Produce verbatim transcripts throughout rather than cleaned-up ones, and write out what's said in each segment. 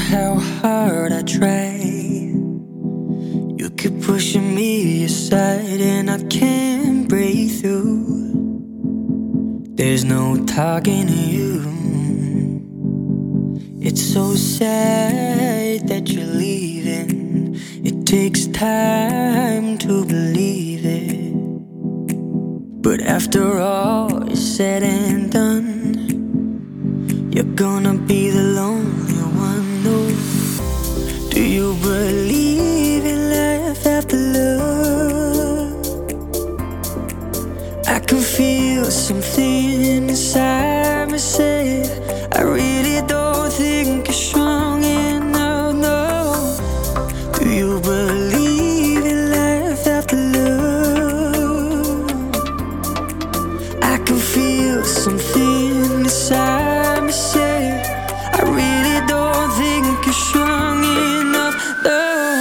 how hard I try. You keep pushing me aside and I can't break through. There's no talking to you. It's so sad that you're leaving. It takes time to believe it, but after all is said and done, you're gonna be the lonely one. No. Do you believe in life after love? I can feel something inside me say I really don't think you're strong enough. No. Do you believe in life after love? I can feel something inside me say I really don't think you're strong enough. No.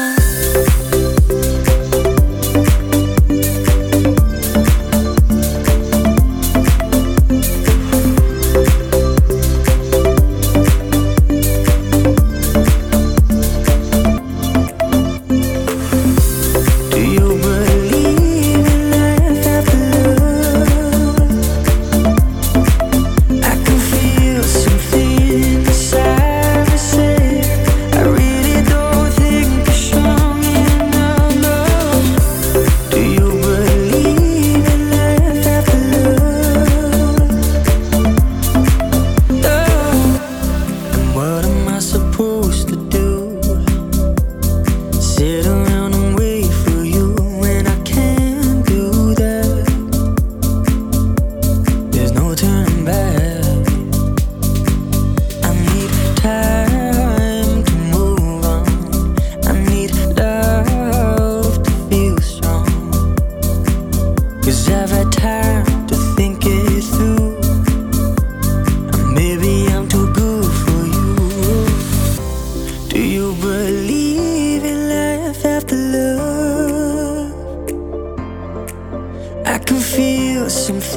I can feel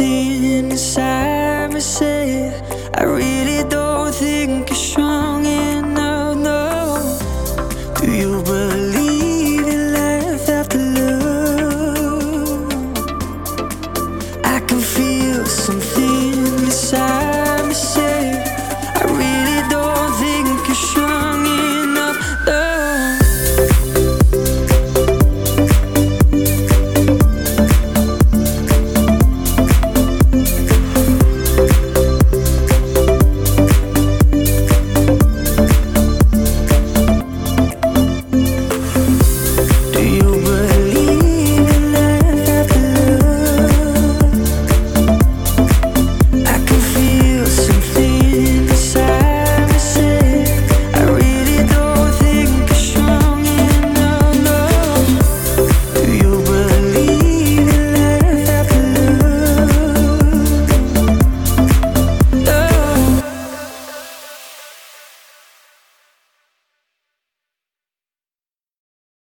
something inside me say I really don't think you're strong enough.